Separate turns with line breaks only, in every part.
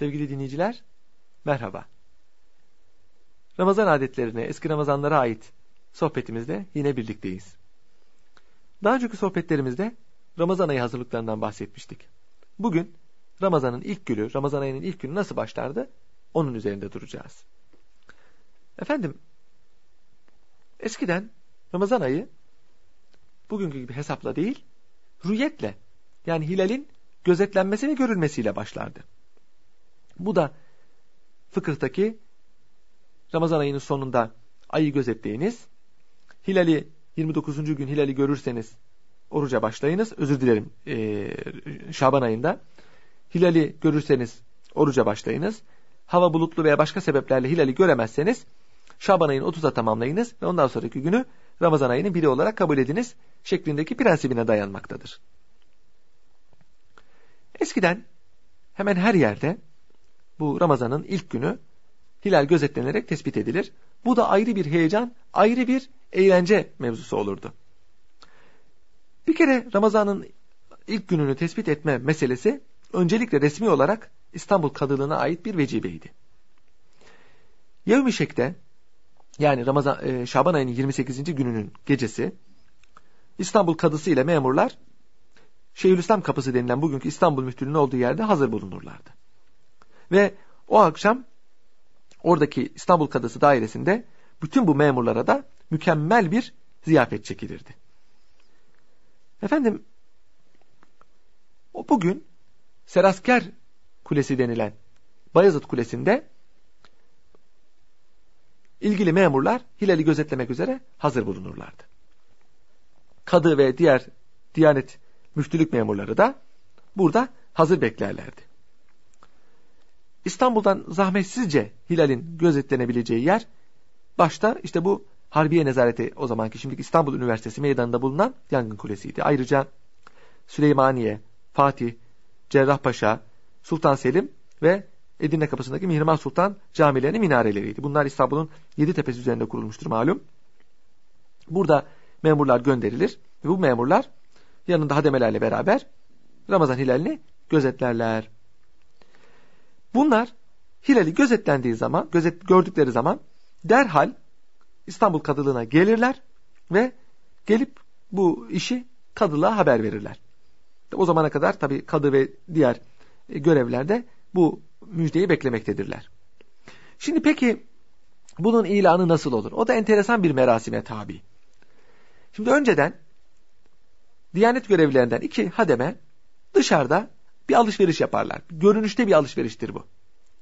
Sevgili dinleyiciler, merhaba. Ramazan adetlerine, eski Ramazanlara ait sohbetimizde yine birlikteyiz. Daha önceki sohbetlerimizde Ramazan ayı hazırlıklarından bahsetmiştik. Bugün Ramazan ayının ilk günü nasıl başlardı? Onun üzerinde duracağız. Efendim, eskiden Ramazan ayı bugünkü gibi hesapla değil, rüyetle, yani hilalin gözetlenmesi ve görülmesiyle başlardı. Bu da fıkıhtaki Ramazan ayının sonunda ayı gözetleyiniz. 29. gün hilali görürseniz oruca başlayınız. Şaban ayında. Hilali görürseniz oruca başlayınız. Hava bulutlu veya başka sebeplerle hilali göremezseniz Şaban ayını 30'a tamamlayınız ve ondan sonraki günü Ramazan ayının biri olarak kabul ediniz şeklindeki prensibine dayanmaktadır. Eskiden hemen her yerde bu Ramazan'ın ilk günü hilal gözetlenerek tespit edilir. Bu da ayrı bir heyecan, ayrı bir eğlence mevzusu olurdu. Bir kere Ramazan'ın ilk gününü tespit etme meselesi öncelikle resmi olarak İstanbul Kadılığı'na ait bir vecibeydi. Yevm-i Şek'te, yani Şaban ayının 28. gününün gecesi, İstanbul Kadısı ile memurlar Şeyhülislam Kapısı denilen bugünkü İstanbul Müftülüğü'nün olduğu yerde hazır bulunurlardı. Ve o akşam oradaki İstanbul Kadısı dairesinde bütün bu memurlara da mükemmel bir ziyafet çekilirdi. Efendim, bugün Serasker Kulesi denilen Bayezid Kulesi'nde ilgili memurlar hilali gözetlemek üzere hazır bulunurlardı. Kadı ve diğer Diyanet müftülük memurları da burada hazır beklerlerdi. İstanbul'dan zahmetsizce hilalin gözetlenebileceği yer başta işte bu Harbiye Nezareti, o zamanki şimdiki İstanbul Üniversitesi meydanında bulunan Yangın Kulesi'ydi. Ayrıca Süleymaniye, Fatih, Cerrahpaşa, Sultan Selim ve Edirne Kapısı'ndaki Mihrimah Sultan camilerinin minareleriydi. Bunlar İstanbul'un 7 tepesi üzerinde kurulmuştur malum. Burada memurlar gönderilir ve bu memurlar yanında hademelerle beraber Ramazan hilalini gözetlerler. Bunlar hilali gördükleri zaman derhal İstanbul Kadılığı'na gelirler ve gelip bu işi kadılığa haber verirler. O zamana kadar tabii kadı ve diğer görevliler de bu müjdeyi beklemektedirler. Şimdi peki bunun ilanı nasıl olur? O da enteresan bir merasime tabi. Şimdi önceden Diyanet görevlilerinden 2 hademe dışarıda bir alışveriş yaparlar. Görünüşte bir alışveriştir bu.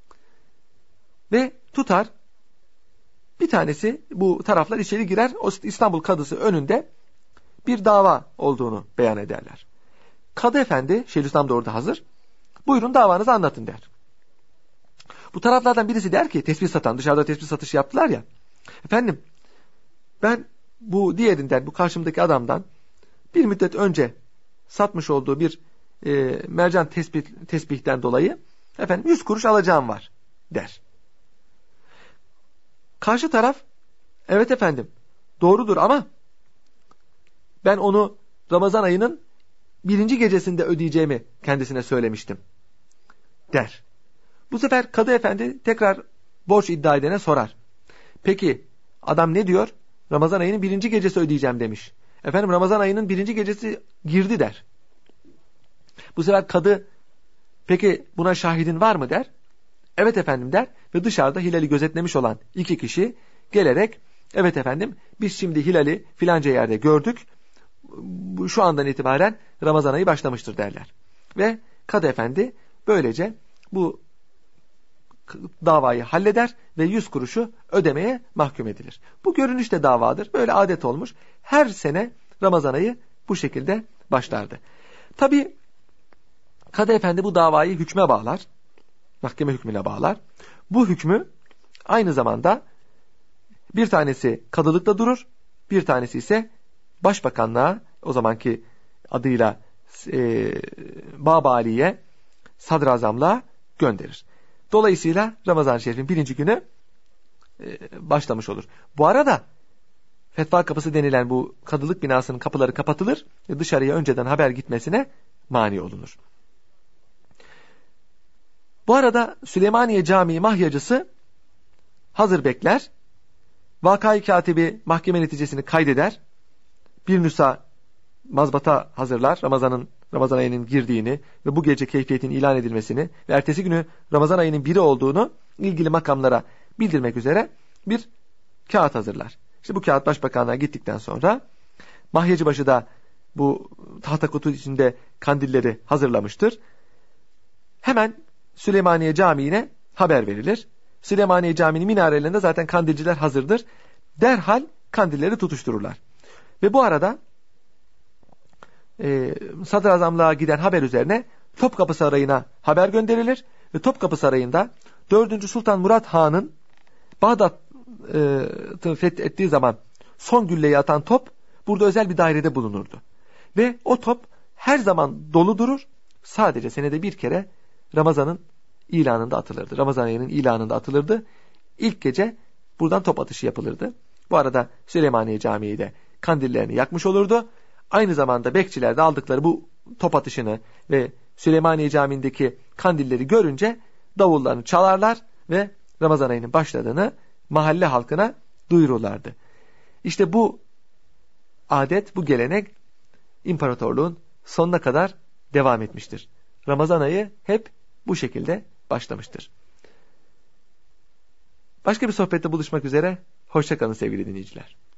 Ve tutar, bir tanesi, bu taraflar içeri girer, o İstanbul Kadısı önünde bir dava olduğunu beyan ederler. Kadı efendi, Şeyhülislam da orada hazır, buyurun davanızı anlatın der. Bu taraflardan birisi der ki, dışarıda tespih satışı yaptılar ya, efendim ben bu diğerinden, bu karşımdaki adamdan bir müddet önce satmış olduğu bir mercan tesbihten dolayı 100 kuruş alacağım var der. Karşı taraf, evet efendim doğrudur ama ben onu Ramazan ayının 1. gecesinde ödeyeceğimi kendisine söylemiştim der. Bu sefer Kadı Efendi tekrar borç iddia edene sorar. Peki adam ne diyor? Ramazan ayının 1. gecesi ödeyeceğim demiş. Efendim Ramazan ayının 1. gecesi girdi der. Bu sefer Kadı, peki buna şahidin var mı der. Evet efendim der ve dışarıda hilali gözetlemiş olan 2 kişi gelerek, evet efendim biz şimdi hilali filanca yerde gördük, şu andan itibaren Ramazan ayı başlamıştır derler. Ve Kadı Efendi böylece bu davayı halleder ve 100 kuruşu ödemeye mahkum edilir. Bu görünüşte davadır. Böyle adet olmuş. Her sene Ramazan ayı bu şekilde başlardı. Tabi Kadı Efendi bu davayı hükme bağlar. Mahkeme hükmüne bağlar. Bu hükmü aynı zamanda bir tanesi kadılıkta durur, bir tanesi ise başbakanlığa, o zamanki adıyla Babali'ye, sadrazamlığa gönderir. Dolayısıyla Ramazan-ı Şerif'in 1. günü başlamış olur. Bu arada Fetva Kapısı denilen bu kadılık binasının kapıları kapatılır ve dışarıya önceden haber gitmesine mani olunur. Bu arada Süleymaniye Camii mahyacısı hazır bekler. Vakayı katibi mahkeme neticesini kaydeder. Bir nüsa mazbata hazırlar. Ramazan ayının girdiğini ve bu gece keyfiyetin ilan edilmesini ve ertesi günü Ramazan ayının 1'i olduğunu ilgili makamlara bildirmek üzere bir kağıt hazırlar. İşte bu kağıt başbakanlığa gittikten sonra mahyacıbaşı da bu tahta kutu içinde kandilleri hazırlamıştır. Hemen Süleymaniye Camii'ne haber verilir. Süleymaniye Camii'nin minarelerinde zaten kandilciler hazırdır. Derhal kandilleri tutuştururlar. Ve bu arada Sadrazamlığa giden haber üzerine Topkapı Sarayı'na haber gönderilir. Ve Topkapı Sarayı'nda 4. Sultan Murat Han'ın Bağdat'ı fethettiği zaman son gülleyi atan top burada özel bir dairede bulunurdu. Ve o top her zaman dolu durur. Sadece senede bir kere Ramazan'ın ilanında atılırdı. Ramazan ayının ilanında atılırdı. İlk gece buradan top atışı yapılırdı. Bu arada Süleymaniye Camii de kandillerini yakmış olurdu. Aynı zamanda bekçiler de aldıkları bu top atışını ve Süleymaniye Camii'ndeki kandilleri görünce davullarını çalarlar ve Ramazan ayının başladığını mahalle halkına duyururlardı. İşte bu adet, bu gelenek imparatorluğun sonuna kadar devam etmiştir. Ramazan ayı hep bu şekilde başlamıştır. Başka bir sohbette buluşmak üzere. Hoşça kalın sevgili dinleyiciler.